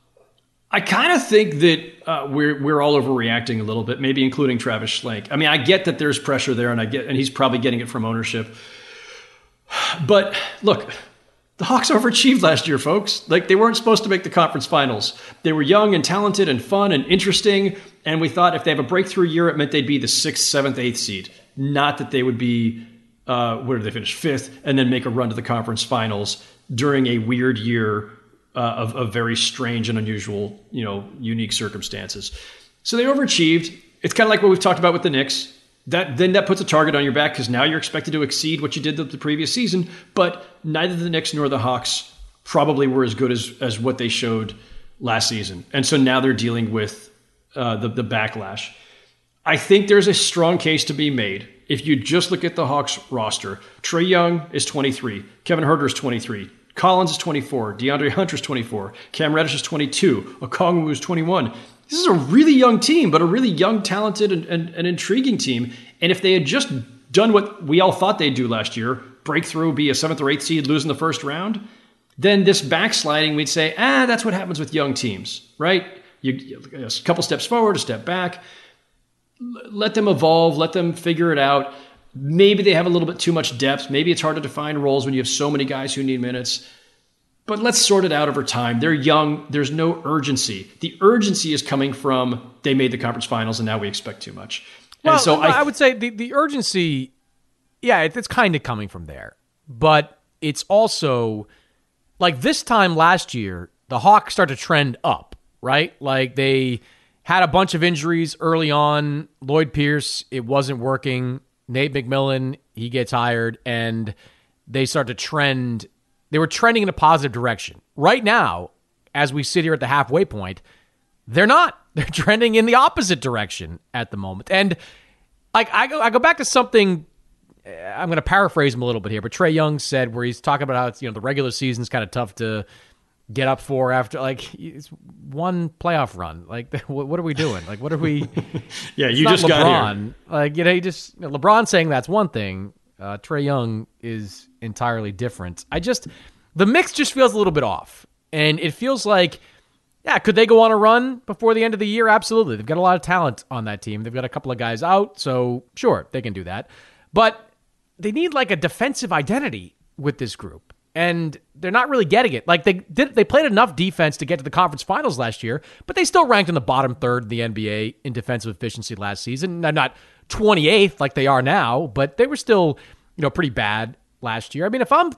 I kind of think that uh, we're we're all overreacting a little bit, maybe including Travis Schlenk. I mean, I get that there's pressure there, and I get, and he's probably getting it from ownership. But look, the Hawks overachieved last year, folks. Like, they weren't supposed to make the conference finals. They were young and talented and fun and interesting. And we thought if they have a breakthrough year, it meant they'd be the sixth, seventh, eighth seed. Not that they would be, uh, where did they finish? Fifth, and then make a run to the conference finals during a weird year uh, of, of very strange and unusual, you know, unique circumstances. So they overachieved. it's kind of like what we've talked about with the Knicks. That then that puts a target on your back because now you're expected to exceed what you did the, the previous season. But neither the Knicks nor the Hawks probably were as good as, as what they showed last season. And so now they're dealing with uh, the, the backlash. I think there's a strong case to be made. If you just look at the Hawks roster, Trae Young is twenty-three, Kevin Huerter is twenty-three, Collins is twenty-four, DeAndre Hunter is twenty-four, Cam Reddish is twenty-two, Okongwu is twenty-one. This is a really young team, but a really young, talented, and, and, and intriguing team. And if they had just done what we all thought they'd do last year, break through, be a seventh or eighth seed, lose in the first round, then this backsliding, we'd say, ah, that's what happens with young teams, right? You, a couple steps forward, a step back. Let them evolve. Let them figure it out. Maybe they have a little bit too much depth. Maybe it's hard to define roles when you have so many guys who need minutes. But let's sort it out over time. They're young. There's no urgency. The urgency is coming from they made the conference finals and now we expect too much. Well, and so no, I, I would say the, the urgency, yeah, it, it's kind of coming from there. But it's also, like this time last year, the Hawks started to trend up, right? Like they had a bunch of injuries early on. Lloyd Pierce, it wasn't working. Nate McMillan, he gets hired, and they start to trend. They were trending in a positive direction. Right now, as we sit here at the halfway point, they're not. They're trending in the opposite direction at the moment. And like I go, I go back to something. I'm going to paraphrase him a little bit here, but Trae Young said where he's talking about how it's, you know, the regular season's kind of tough to get up for after like it's one playoff run. Like, what, what are we doing? Like, what are we? yeah, you just LeBron. got here. Like, you know, you just you know, LeBron saying that's one thing. Uh, Trae Young is entirely different. I just the mix just feels a little bit off, and it feels like, yeah, could they go on a run before the end of the year? Absolutely, they've got a lot of talent on that team. They've got a couple of guys out, so sure they can do that, but they need like a defensive identity with this group. And they're not really getting it. Like they did, they played enough defense to get to the conference finals last year, but they still ranked in the bottom third in the N B A in defensive efficiency last season. Now, not twenty-eighth like they are now, but they were still, you know, pretty bad last year. I mean, if I'm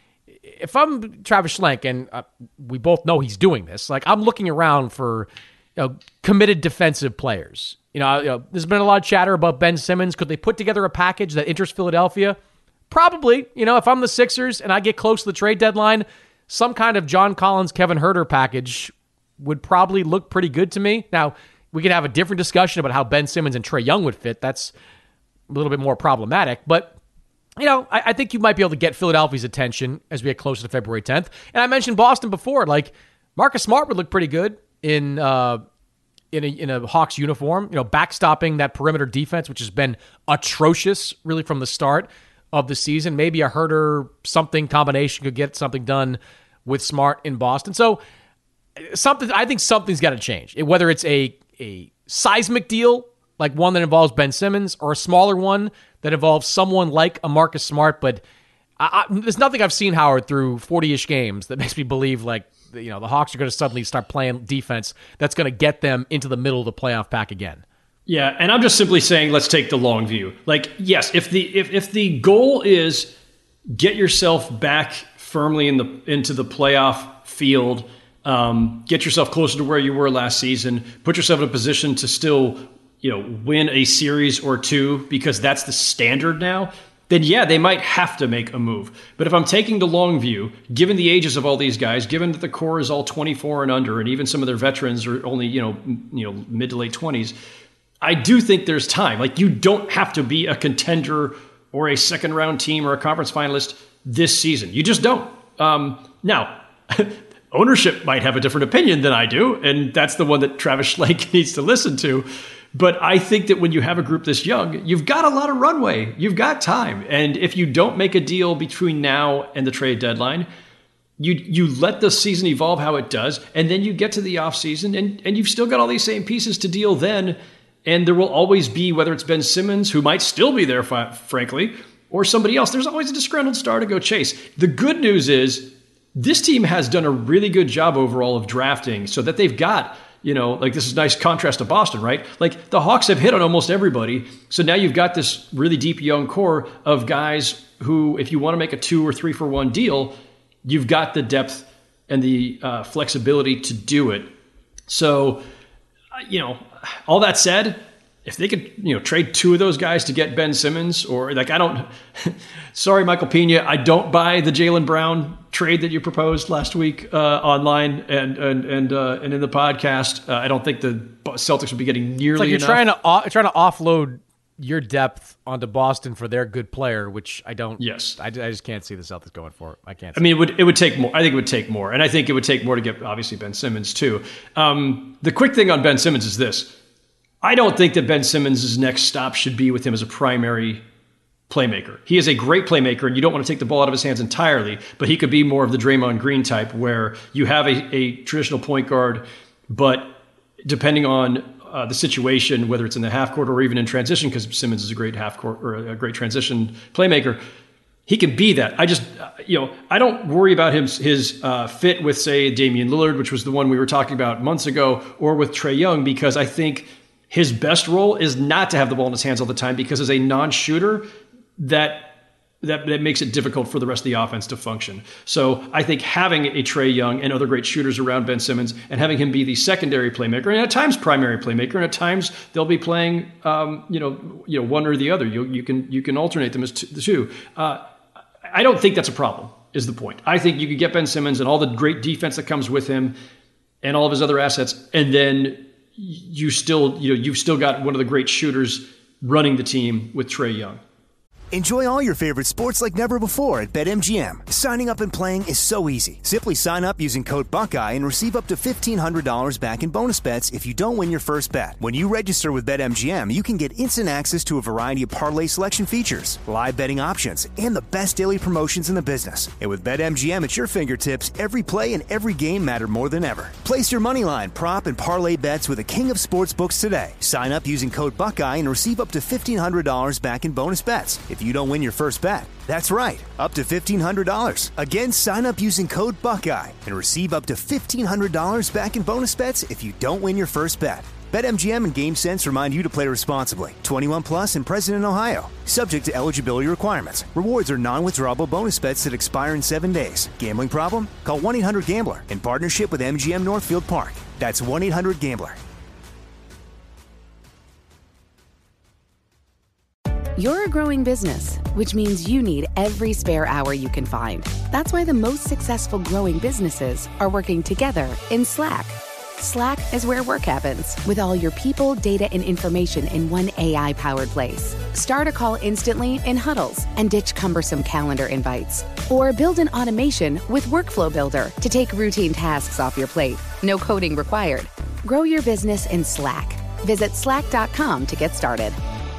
if I'm Travis Schlenk, and uh, we both know he's doing this, like I'm looking around for, you know, committed defensive players. You know, you know, there's been a lot of chatter about Ben Simmons. Could they put together a package that interests Philadelphia? Probably. You know, if I'm the Sixers and I get close to the trade deadline, some kind of John Collins, Kevin Huerter package would probably look pretty good to me. Now, we could have a different discussion about how Ben Simmons and Trae Young would fit. That's a little bit more problematic. But, you know, I, I think you might be able to get Philadelphia's attention as we get closer to February tenth. And I mentioned Boston before. Like, Marcus Smart would look pretty good in uh, in a, in a Hawks uniform, you know, backstopping that perimeter defense, which has been atrocious really from the start of the season. Maybe a Huerter something combination could get something done with Smart in Boston. So something, I think something's got to change. Whether it's a a seismic deal, like one that involves Ben Simmons, or a smaller one that involves someone like a Marcus Smart. But I, I, there's nothing I've seen, Howard, through forty-ish games that makes me believe like, you know, the Hawks are going to suddenly start playing defense that's going to get them into the middle of the playoff pack again. Yeah, and I'm just simply saying, let's take the long view. Like, yes, if the if if the goal is get yourself back firmly in the into the playoff field, um, get yourself closer to where you were last season, put yourself in a position to still, you know, win a series or two because that's the standard now, then yeah, they might have to make a move. But if I'm taking the long view, given the ages of all these guys, given that the core is all twenty-four and under, and even some of their veterans are only, you know, you know, mid to late twenties, I do think there's time. Like, you don't have to be a contender or a second round team or a conference finalist this season. You just don't. Um, now, ownership might have a different opinion than I do, and that's the one that Travis Schlenk needs to listen to. But I think that when you have a group this young, you've got a lot of runway. You've got time. And if you don't make a deal between now and the trade deadline, you you let the season evolve how it does, and then you get to the offseason, and, and you've still got all these same pieces to deal then. And there will always be, whether it's Ben Simmons, who might still be there, frankly, or somebody else, there's always a disgruntled star to go chase. The good news is this team has done a really good job overall of drafting so that they've got, you know, like this is a nice contrast to Boston, right? Like the Hawks have hit on almost everybody. So now you've got this really deep young core of guys who, if you want to make a two or three for one deal, you've got the depth and the uh, flexibility to do it. So, uh, you know, all that said, if they could, you know, trade two of those guys to get Ben Simmons, or like, I don't, sorry, Michael Pena, I don't buy the Jaylen Brown trade that you proposed last week uh, online and and and uh, and in the podcast. Uh, I don't think the Celtics would be getting nearly it's like you're enough. trying to off, trying to offload your depth onto Boston for their good player, which I don't. Yes, I, I just can't see the Celtics going for it. I can't. See I mean, it would it would take more. I think it would take more, and I think it would take more to get obviously Ben Simmons too. Um, the quick thing on Ben Simmons is this. I don't think that Ben Simmons' next stop should be with him as a primary playmaker. He is a great playmaker, and you don't want to take the ball out of his hands entirely, but he could be more of the Draymond Green type, where you have a, a traditional point guard, but depending on uh, the situation, whether it's in the half court or even in transition, because Simmons is a great half court or a great transition playmaker, he can be that. I just, you know, I don't worry about his, his uh, fit with, say, Damian Lillard, which was the one we were talking about months ago, or with Trae Young, because I think his best role is not to have the ball in his hands all the time, because as a non-shooter, that that that makes it difficult for the rest of the offense to function. So I think having a Trae Young and other great shooters around Ben Simmons, and having him be the secondary playmaker, and at times primary playmaker, and at times they'll be playing, um, you know, you know, one or the other. You you can you can alternate them as t- the two. Uh, I don't think that's a problem. Is the point? I think you could get Ben Simmons and all the great defense that comes with him, and all of his other assets, and then you still, you know, you've still got one of the great shooters running the team with Trae Young. Enjoy all your favorite sports like never before at BetMGM. Signing up and playing is so easy. Simply sign up using code Buckeye and receive up to fifteen hundred dollars back in bonus bets if you don't win your first bet. When you register with BetMGM, you can get instant access to a variety of parlay selection features, live betting options, and the best daily promotions in the business. And with BetMGM at your fingertips, every play and every game matter more than ever. Place your moneyline, prop, and parlay bets with the king of sportsbooks today. Sign up using code Buckeye and receive up to fifteen hundred dollars back in bonus bets if you don't win your first bet. That's right, up to fifteen hundred dollars. Again, sign up using code Buckeye and receive up to fifteen hundred dollars back in bonus bets if you don't win your first bet. BetMGM and GameSense remind you to play responsibly. twenty-one plus and present in Ohio. Subject to eligibility requirements. Rewards are non-withdrawable bonus bets that expire in seven days. Gambling problem? Call one eight hundred gambler in partnership with M G M Northfield Park. That's one eight hundred gambler. You're a growing business, which means you need every spare hour you can find. That's why the most successful growing businesses are working together in Slack. Slack is where work happens, with all your people, data, and information in one A I-powered place. Start a call instantly in huddles and ditch cumbersome calendar invites. Or build an automation with Workflow Builder to take routine tasks off your plate. No coding required. Grow your business in Slack. Visit slack dot com to get started.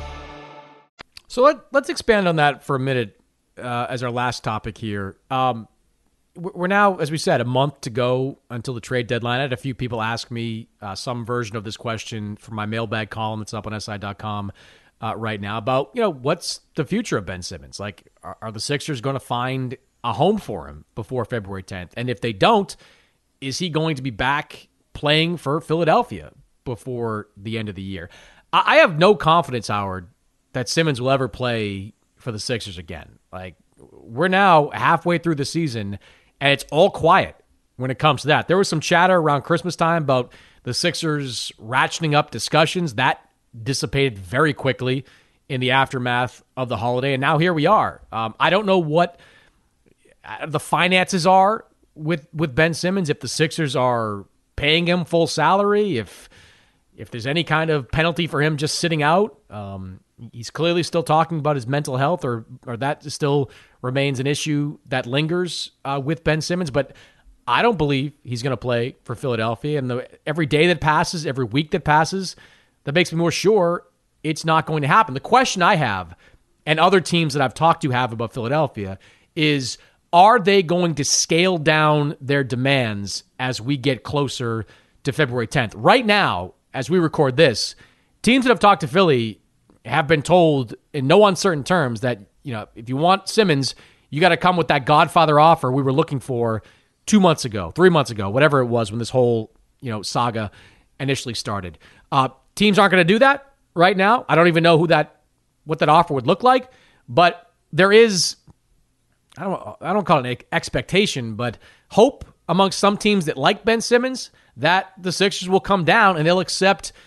So let, let's expand on that for a minute uh, as our last topic here. Um, we're now, as we said, a month to go until the trade deadline. I had a few people ask me uh, some version of this question from my mailbag column that's up on S I dot com uh, right now about, you know, what's the future of Ben Simmons? Like, are, are the Sixers going to find a home for him before February tenth? And if they don't, is he going to be back playing for Philadelphia before the end of the year? I, I have no confidence, Howard, that Simmons will ever play for the Sixers again. Like, we're now halfway through the season, and it's all quiet when it comes to that. There was some chatter around Christmas time about the Sixers ratcheting up discussions. That dissipated very quickly in the aftermath of the holiday, and now here we are. Um, I don't know what the finances are with, with Ben Simmons, if the Sixers are paying him full salary, if if there's any kind of penalty for him just sitting out. Um, he's clearly still talking about his mental health, or or that still remains an issue that lingers uh, with Ben Simmons. But I don't believe he's going to play for Philadelphia. And the, every day that passes, every week that passes, that makes me more sure it's not going to happen. The question I have, and other teams that I've talked to have about Philadelphia, is are they going to scale down their demands as we get closer to February tenth? Right now, as we record this, teams that have talked to Philly have been told in no uncertain terms that, you know, if you want Simmons, you got to come with that Godfather offer we were looking for two months ago, three months ago, whatever it was when this whole, you know, saga initially started. Uh, teams aren't going to do that right now. I don't even know who that, what that offer would look like, but there is, I don't, I don't call it an expectation, but hope amongst some teams that like Ben Simmons that the Sixers will come down and they'll accept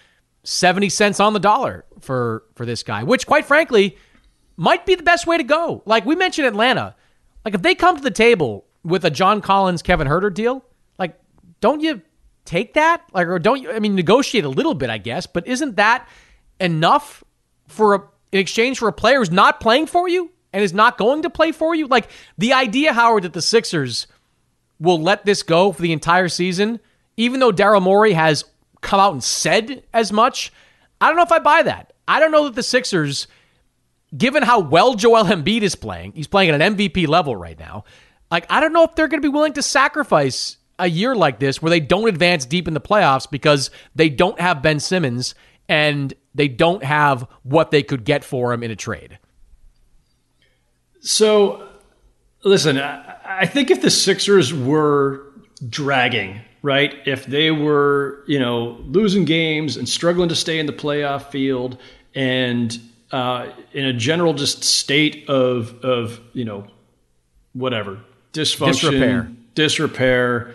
seventy cents on the dollar for, for this guy, which quite frankly might be the best way to go. Like we mentioned Atlanta, like if they come to the table with a John Collins, Kevin Huerter deal, like don't you take that? Like, or don't you, I mean, negotiate a little bit, I guess, but isn't that enough for a, in exchange for a player who's not playing for you and is not going to play for you? Like the idea, Howard, that the Sixers will let this go for the entire season, even though Daryl Morey has come out and said as much, I don't know if I buy that. I don't know that the Sixers, given how well Joel Embiid is playing, he's playing at an M V P level right now, like I don't know if they're going to be willing to sacrifice a year like this where they don't advance deep in the playoffs because they don't have Ben Simmons and they don't have what they could get for him in a trade. So, listen, I, I think if the Sixers were dragging, right, if they were, you know, losing games and struggling to stay in the playoff field and uh, in a general just state of, of you know, whatever, dysfunction, disrepair, disrepair,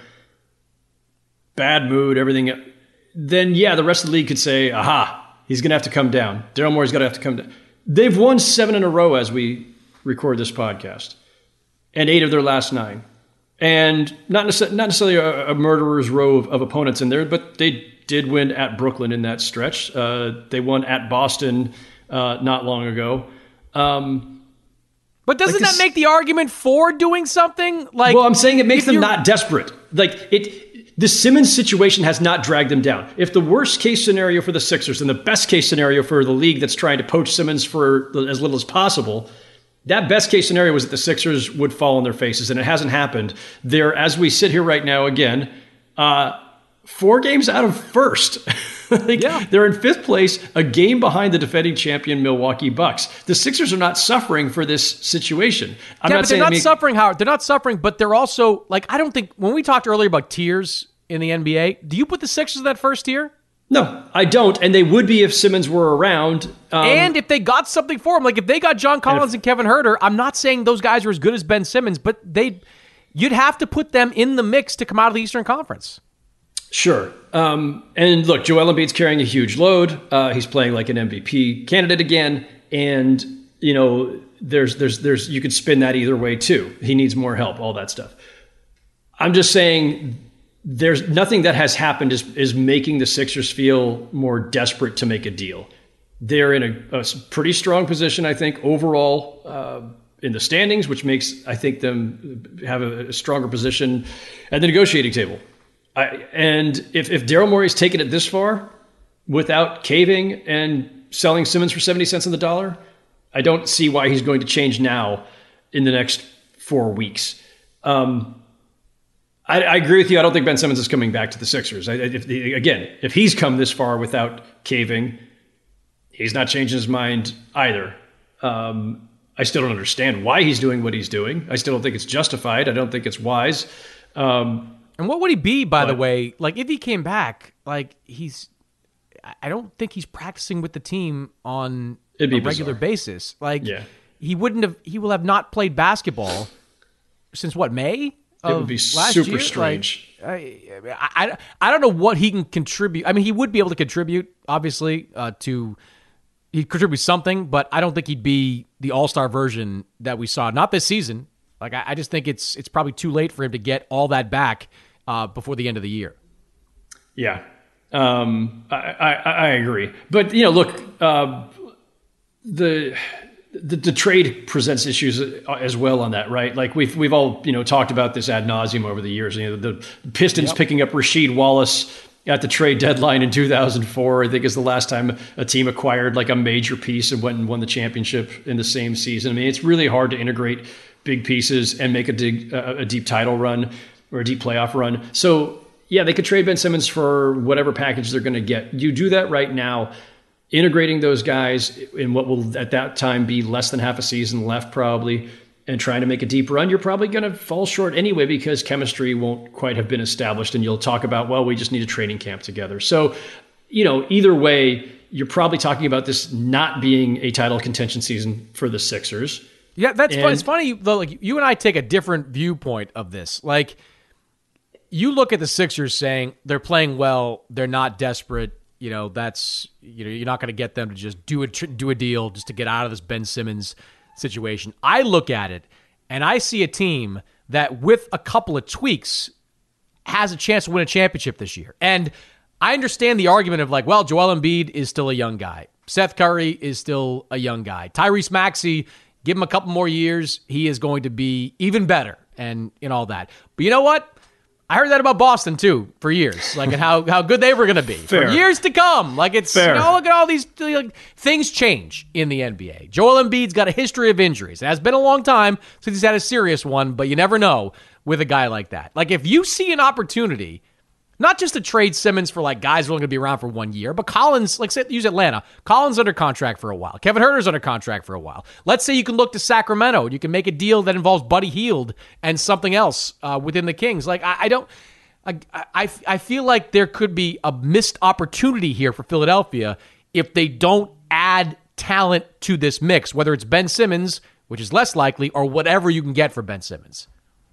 bad mood, everything, then yeah, the rest of the league could say, aha, he's going to have to come down. Daryl Morey's got to have to come down. They've won seven in a row as we record this podcast, and eight of their last nine. And not, necess- not necessarily a, a murderer's row of, of opponents in there, but they did win at Brooklyn in that stretch. Uh, they won at Boston uh, not long ago. Um, but doesn't like this, that make the argument for doing something? Like, well, I'm saying it makes them not desperate. Like it. The Simmons situation has not dragged them down. If the worst case scenario for the Sixers and the best case scenario for the league that's trying to poach Simmons for as little as possible, that best case scenario was that the Sixers would fall on their faces, and it hasn't happened. They're, as we sit here right now, again, uh, four games out of first. like, yeah. They're in fifth place, a game behind the defending champion Milwaukee Bucks. The Sixers are not suffering for this situation. I'm yeah, not but saying they're not I mean, suffering, Howard. They're not suffering, but they're also, like, I don't think, when we talked earlier about tiers in the N B A, do you put the Sixers in that first tier? No, I don't, and they would be if Simmons were around. Um, and if they got something for him, like if they got John Collins and, if, and Kevin Huerter, I'm not saying those guys are as good as Ben Simmons, but they, you'd have to put them in the mix to come out of the Eastern Conference. Sure. Um, and look, Joel Embiid's carrying a huge load. Uh, he's playing like an M V P candidate again, and you know, there's there's there's you could spin that either way too. He needs more help, all that stuff. I'm just saying. There's nothing that has happened is, is making the Sixers feel more desperate to make a deal. They're in a, a pretty strong position, I think, overall uh, in the standings, which makes, I think, them have a, a stronger position at the negotiating table. I, and if, if Daryl Morey's taken it this far without caving and selling Simmons for seventy cents on the dollar, I don't see why he's going to change now in the next four weeks. Um, I, I agree with you. I don't think Ben Simmons is coming back to the Sixers. I, if, again, if he's come this far without caving, he's not changing his mind either. Um, I still don't understand why he's doing what he's doing. I still don't think it's justified. I don't think it's wise. Um, and what would he be, by but, the way? Like, if he came back, like, he's... I don't think he's practicing with the team on a bizarre. regular basis. Like, yeah. he wouldn't have... He will have not played basketball since, what, May? It would be super year? strange. Like, I, I, I don't know what he can contribute. I mean, he would be able to contribute, obviously, uh, to he'd contribute something, but I don't think he'd be the all-star version that we saw. Not this season. Like, I, I just think it's it's probably too late for him to get all that back uh, before the end of the year. Yeah, um, I, I, I agree. But you know, look, uh, the. The, the trade presents issues as well on that, right? Like we've we've all you know talked about this ad nauseum over the years. You know, the Pistons yep. picking up Rasheed Wallace at the trade deadline in two thousand four, I think, is the last time a team acquired like a major piece and went and won the championship in the same season. I mean, it's really hard to integrate big pieces and make a, dig, a deep title run or a deep playoff run. So yeah, they could trade Ben Simmons for whatever package they're going to get. You do that right now. Integrating those guys in what will at that time be less than half a season left probably and trying to make a deep run, you're probably going to fall short anyway because chemistry won't quite have been established and you'll talk about, well, we just need a training camp together. So, you know, either way, you're probably talking about this not being a title contention season for the Sixers. Yeah, that's and, fun. It's funny, though, like you and I take a different viewpoint of this. Like, you look at the Sixers saying they're playing well, they're not desperate, you know, that's, you know, you're not going to get them to just do a, do a deal just to get out of this Ben Simmons situation. I look at it and I see a team that with a couple of tweaks has a chance to win a championship this year. And I understand the argument of like, well, Joel Embiid is still a young guy. Seth Curry is still a young guy. Tyrese Maxey, give him a couple more years, he is going to be even better and, and all that. But you know what? I heard that about Boston, too, for years, like, and how, how good they were going to be Fair. for years to come. Like, it's, Fair. you know, look at all these, like, things change in the N B A. Joel Embiid's got a history of injuries. It has been a long time since he's had a serious one, but you never know with a guy like that. Like, if you see an opportunity, not just to trade Simmons for, like, guys who are only going to be around for one year, but Collins, like, say, use Atlanta. Collins under contract for a while. Kevin Huerter's under contract for a while. Let's say you can look to Sacramento. You can make a deal that involves Buddy Hield and something else uh, within the Kings. Like, I, I don't... I, I, I feel like there could be a missed opportunity here for Philadelphia if they don't add talent to this mix, whether it's Ben Simmons, which is less likely, or whatever you can get for Ben Simmons.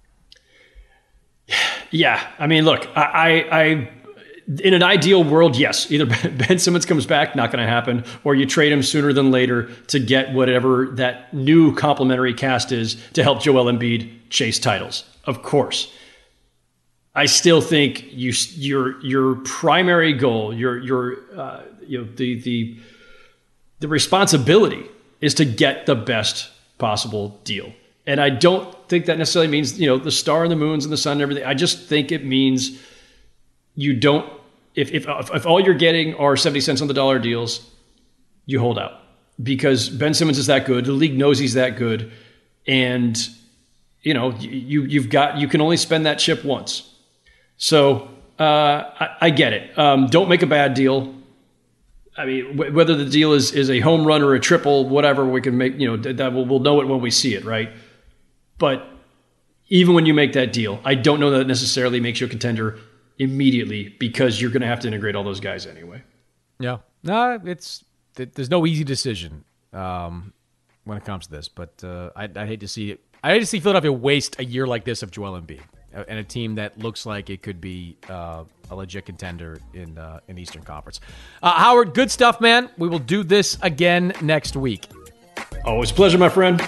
Yeah, I mean, look, I, I, I in an ideal world, yes, either Ben Simmons comes back, not going to happen, or you trade him sooner than later to get whatever that new complementary cast is to help Joel Embiid chase titles. Of course. I still think you your your primary goal, your your uh, you know the the the responsibility is to get the best possible deal. And I don't think that necessarily means, you know, the star and the moons and the sun and everything. I just think it means you don't, if if if all you're getting are seventy cents on the dollar deals, you hold out. Because Ben Simmons is that good. The league knows he's that good. And, you know, you you've got, you can only spend that chip once. So uh, I, I get it. Um, don't make a bad deal. I mean, w- whether the deal is, is a home run or a triple, whatever, we can make, you know, that we'll, we'll know it when we see it, right? But even when you make that deal, I don't know that it necessarily makes you a contender immediately because you're going to have to integrate all those guys anyway. Yeah. No, it's, there's no easy decision um, when it comes to this, but uh, I, I hate to see it. I hate to see Philadelphia waste a year like this of Joel Embiid and a team that looks like it could be uh, a legit contender in uh, in Eastern Conference. Uh, Howard, good stuff, man. We will do this again next week. Always a pleasure, my friend.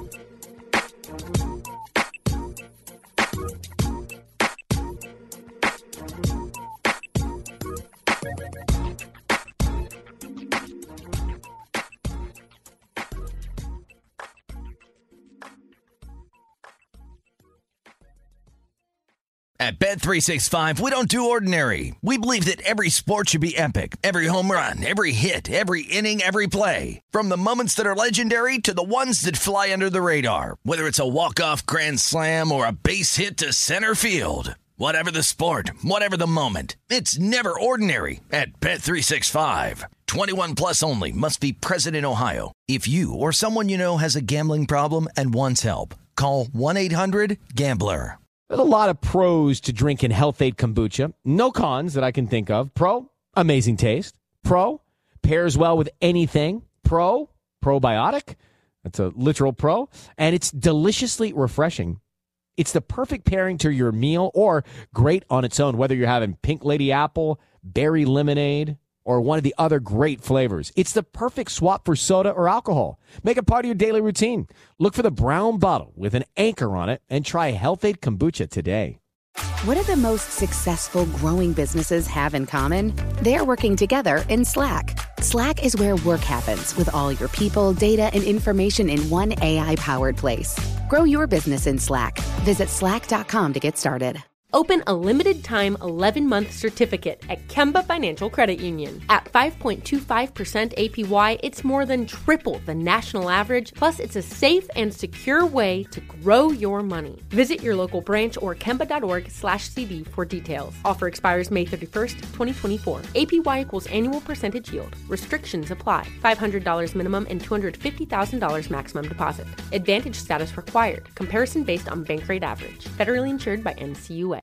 At Bet three sixty-five, we don't do ordinary. We believe that every sport should be epic. Every home run, every hit, every inning, every play. From the moments that are legendary to the ones that fly under the radar. Whether it's a walk-off grand slam or a base hit to center field. Whatever the sport, whatever the moment. It's never ordinary at Bet three sixty-five. twenty-one plus only. Must be present in Ohio. If you or someone you know has a gambling problem and wants help, call one eight hundred gambler. There's a lot of pros to drinking Health-Ade Kombucha. No cons that I can think of. Pro, amazing taste. Pro, pairs well with anything. Pro, probiotic. That's a literal pro. And it's deliciously refreshing. It's the perfect pairing to your meal or great on its own, whether you're having Pink Lady Apple, Berry Lemonade, or one of the other great flavors. It's the perfect swap for soda or alcohol. Make it part of your daily routine. Look for the brown bottle with an anchor on it and try Health-Ade Kombucha today. What do the most successful growing businesses have in common? They're working together in Slack. Slack is where work happens with all your people, data, and information in one A I-powered place. Grow your business in Slack. Visit slack dot com to get started. Open a limited-time eleven-month certificate at Kemba Financial Credit Union. At five point two five percent A P Y, it's more than triple the national average, plus it's a safe and secure way to grow your money. Visit your local branch or kemba.org slash CD for details. Offer expires May thirty-first, twenty twenty-four. A P Y equals annual percentage yield. Restrictions apply. five hundred dollars minimum and two hundred fifty thousand dollars maximum deposit. Advantage status required. Comparison based on bank rate average. Federally insured by N C U A.